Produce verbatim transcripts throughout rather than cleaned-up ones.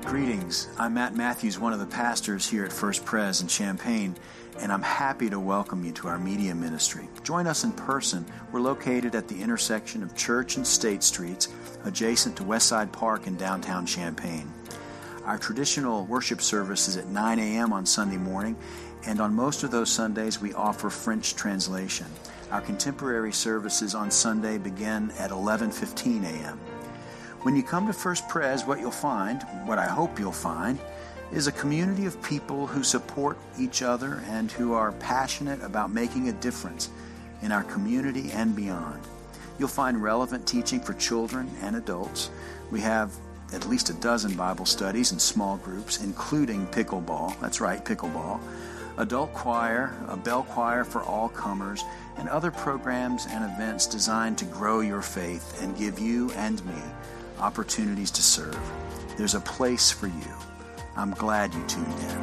Greetings. I'm Matt Matthews, one of the pastors here at First Pres in Champaign, and I'm happy to welcome you to our media ministry. Join us in person. We're located at the intersection of Church and State Streets, adjacent to Westside Park in downtown Champaign. Our traditional worship service is at nine a.m. on Sunday morning, and on most of those Sundays we offer French translation. Our contemporary services on Sunday begin at eleven fifteen a.m. When you come to First Pres, what you'll find, what I hope you'll find, is a community of people who support each other and who are passionate about making a difference in our community and beyond. You'll find relevant teaching for children and adults. We have at least a dozen Bible studies in small groups, including pickleball. That's right, pickleball. Adult choir, a bell choir for all comers, and other programs and events designed to grow your faith and give you and me opportunities to serve. There's a place for you. I'm glad you tuned in.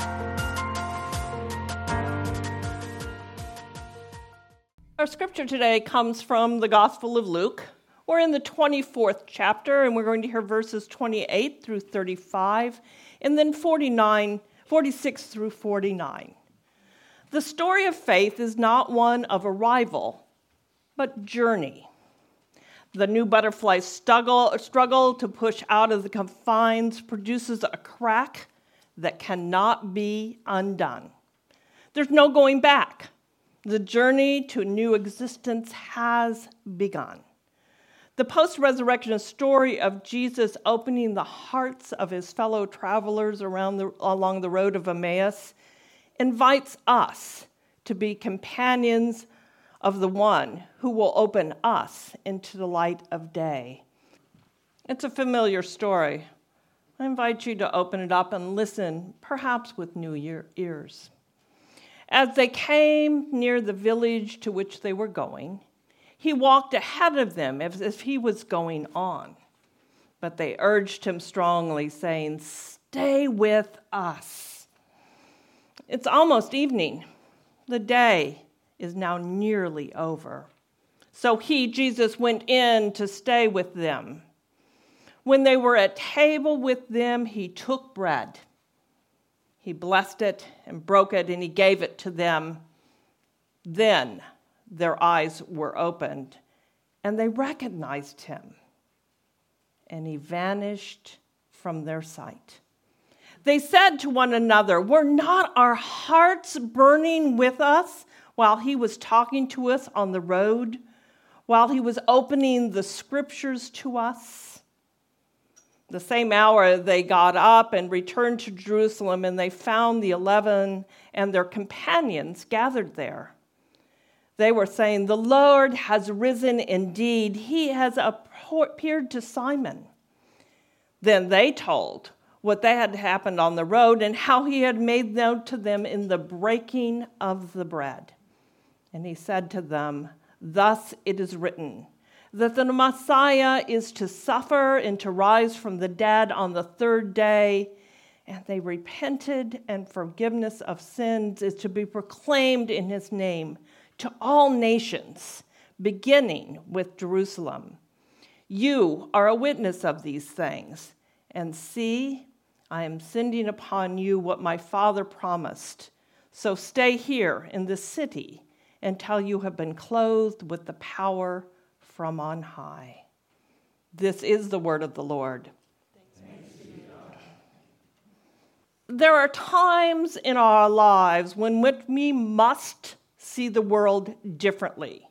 Our scripture today comes from the Gospel of Luke. We're in the twenty-fourth chapter, and we're going to hear verses twenty-eight through thirty-five, and then forty-nine, forty-six through forty-nine. The story of faith is not one of arrival, but journey. The new butterfly's struggle, struggle to push out of the confines produces a crack that cannot be undone. There's no going back. The journey to new existence has begun. The post-resurrection story of Jesus opening the hearts of his fellow travelers around the, along the road of Emmaus invites us to be companions of the one who will open us into the light of day. It's a familiar story. I invite you to open it up and listen, perhaps with new ear- ears. As they came near the village to which they were going, he walked ahead of them as if he was going on. But they urged him strongly, saying, "Stay with us. It's almost evening. The day is now nearly over." So he, Jesus, went in to stay with them. When they were at table with them, he took bread. He blessed it and broke it, and he gave it to them. Then their eyes were opened, and they recognized him, and he vanished from their sight. They said to one another, "Were not our hearts burning with us while he was talking to us on the road, while he was opening the scriptures to us?" The same hour they got up and returned to Jerusalem, and they found the eleven and their companions gathered there. They were saying, "The Lord has risen indeed. He has appeared to Simon." Then they told what they had happened on the road and how he had made known to them in the breaking of the bread. And he said to them, "Thus it is written, that the Messiah is to suffer and to rise from the dead on the third day." And they repented, and forgiveness of sins is to be proclaimed in his name to all nations, beginning with Jerusalem. You are a witness of these things. And see, I am sending upon you what my Father promised. So stay here in this city until you have been clothed with the power from on high. This is the word of the Lord. Thanks be to God. There are times in our lives when we must see the world differently.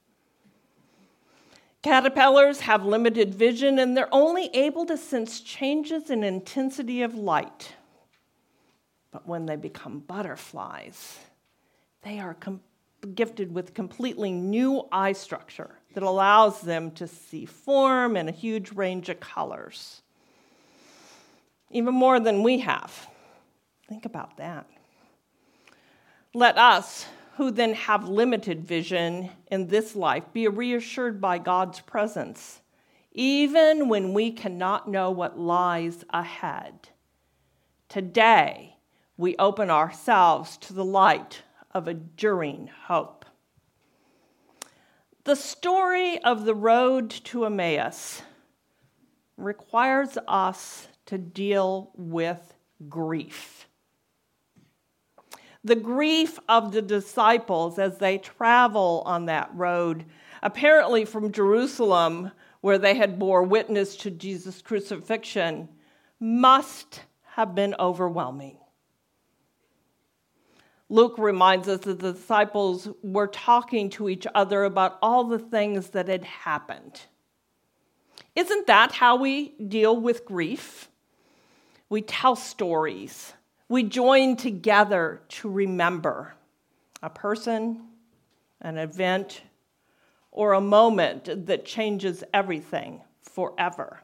Caterpillars have limited vision, and they're only able to sense changes in intensity of light. But when they become butterflies, they are com- gifted with completely new eye structure that allows them to see form and a huge range of colors, even more than we have. Think about that. Let us, who then have limited vision in this life, be reassured by God's presence, even when we cannot know what lies ahead. Today, we open ourselves to the light of enduring hope. The story of the road to Emmaus requires us to deal with grief. The grief of the disciples as they travel on that road, apparently from Jerusalem, where they had bore witness to Jesus' crucifixion, must have been overwhelming. Luke reminds us that the disciples were talking to each other about all the things that had happened. Isn't that how we deal with grief? We tell stories. We join together to remember a person, an event, or a moment that changes everything forever.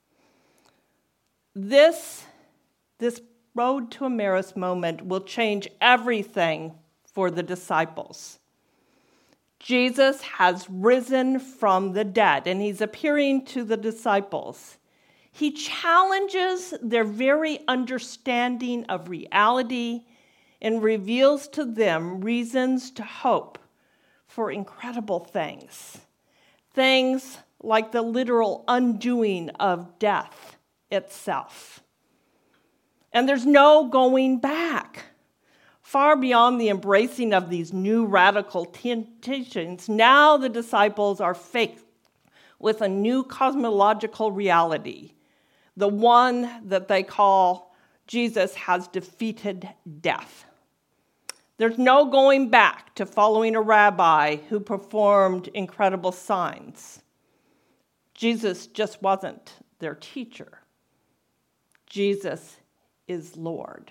This, this road to Emmaus moment will change everything for the disciples. Jesus has risen from the dead, and he's appearing to the disciples. He challenges their very understanding of reality and reveals to them reasons to hope for incredible things. Things like the literal undoing of death itself. And there's no going back. Far beyond the embracing of these new radical teachings, now the disciples are faced with a new cosmological reality, the one that they call Jesus has defeated death. There's no going back to following a rabbi who performed incredible signs. Jesus just wasn't their teacher. Jesus is Lord.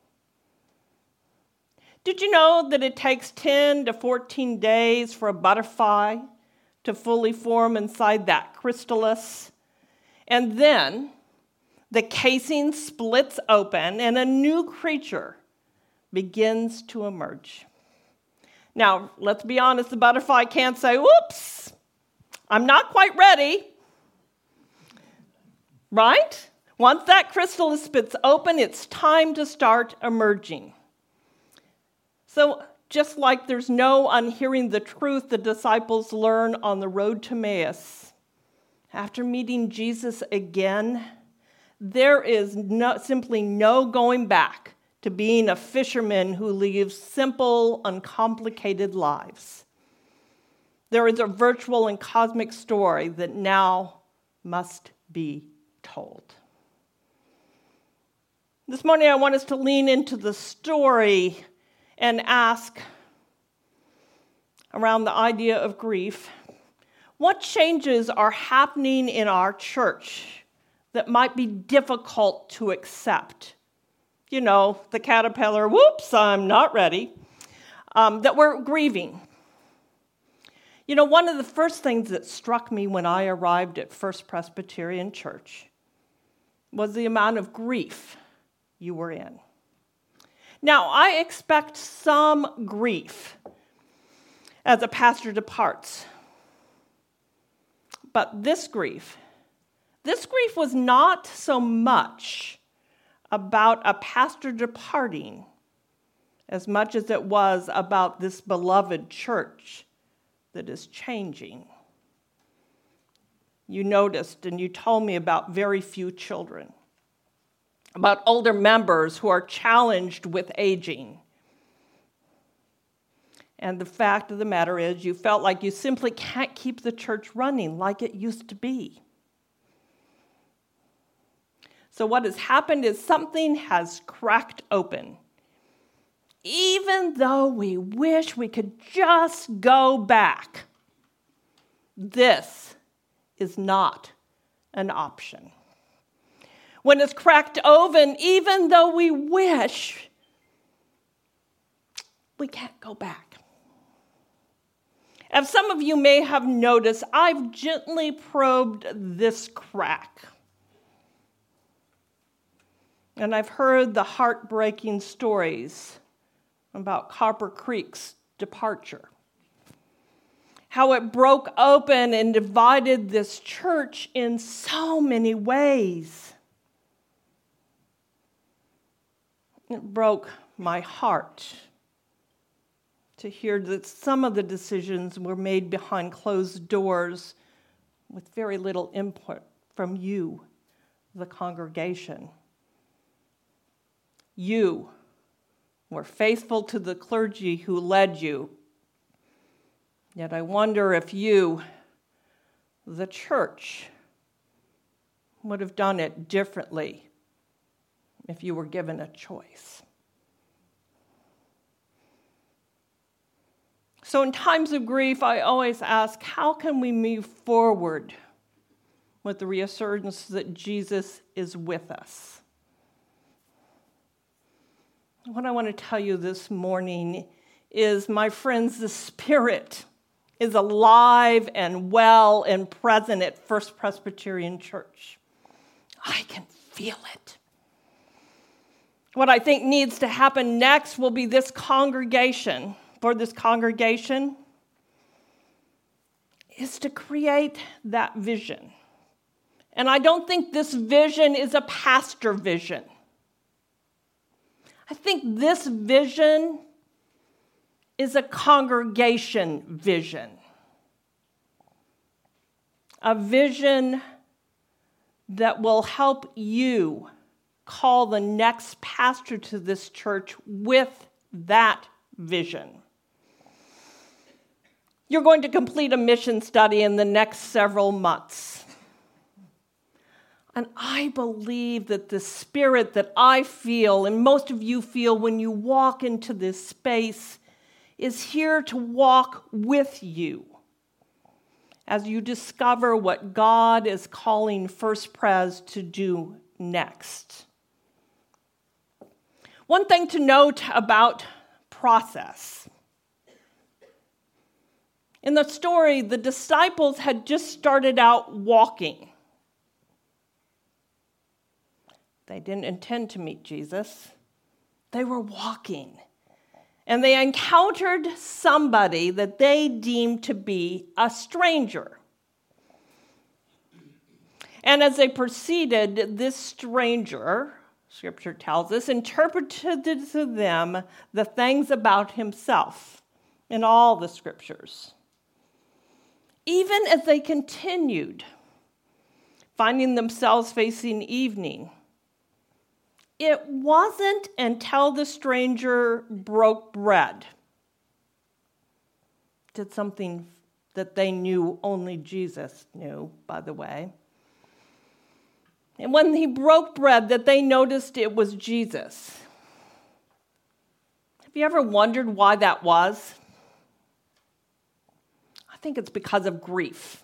Did you know that it takes ten to fourteen days for a butterfly to fully form inside that chrysalis? And then the casing splits open and a new creature begins to emerge. Now, let's be honest, the butterfly can't say, "Whoops, I'm not quite ready." Right? Once that chrysalis splits open, it's time to start emerging. So just like there's no unhearing the truth the disciples learn on the road to Emmaus, after meeting Jesus again, there is no, simply no going back to being a fisherman who lives simple, uncomplicated lives. There is a virtual and cosmic story that now must be told. This morning I want us to lean into the story and ask around the idea of grief, what changes are happening in our church that might be difficult to accept? You know, the caterpillar, whoops, I'm not ready, um, that we're grieving. You know, one of the first things that struck me when I arrived at First Presbyterian Church was the amount of grief you were in. Now, I expect some grief as a pastor departs. But this grief, this grief was not so much about a pastor departing as much as it was about this beloved church that is changing. You noticed and you told me about very few children, about older members who are challenged with aging. And the fact of the matter is, you felt like you simply can't keep the church running like it used to be. So what has happened is something has cracked open. Even though we wish we could just go back, this is not an option. When it's cracked open, even though we wish, we can't go back. As some of you may have noticed, I've gently probed this crack. And I've heard the heartbreaking stories about Copper Creek's departure. How it broke open and divided this church in so many ways. It broke my heart to hear that some of the decisions were made behind closed doors with very little input from you, the congregation. You were faithful to the clergy who led you. Yet I wonder if you, the church, would have done it differently if you were given a choice. So in times of grief, I always ask, how can we move forward with the reassurance that Jesus is with us? What I want to tell you this morning is, my friends, the Spirit is alive and well and present at First Presbyterian Church. I can feel it. What I think needs to happen next will be this congregation, for this congregation, is to create that vision. And I don't think this vision is a pastor vision. I think this vision is a congregation vision. A vision that will help you call the next pastor to this church with that vision. You're going to complete a mission study in the next several months. And I believe that the spirit that I feel, and most of you feel when you walk into this space, is here to walk with you as you discover what God is calling First Pres to do next. One thing to note about process. In the story, the disciples had just started out walking. They didn't intend to meet Jesus. They were walking. And they encountered somebody that they deemed to be a stranger. And as they proceeded, this stranger, Scripture tells us, interpreted to them the things about himself in all the Scriptures. Even as they continued, finding themselves facing evening, it wasn't until the stranger broke bread, did something that they knew only Jesus knew, by the way. And when he broke bread, that they noticed it was Jesus. Have you ever wondered why that was? I think it's because of grief.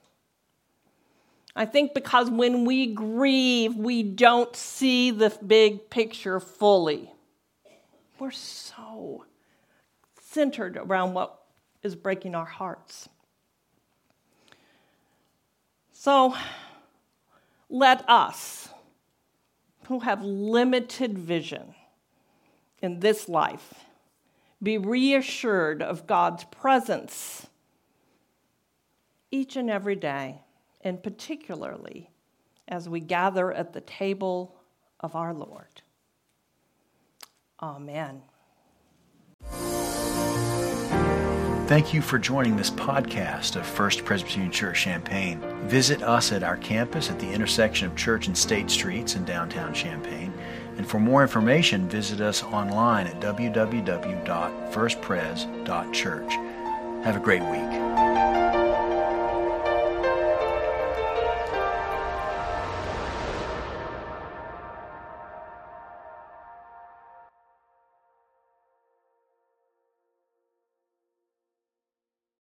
I think because when we grieve, we don't see the big picture fully. We're so centered around what is breaking our hearts. So let us, who have limited vision in this life, be reassured of God's presence each and every day, and particularly as we gather at the table of our Lord. Amen. Thank you for joining this podcast of First Presbyterian Church Champaign. Visit us at our campus at the intersection of Church and State Streets in downtown Champaign. And for more information, visit us online at w w w dot first pres dot church. Have a great week.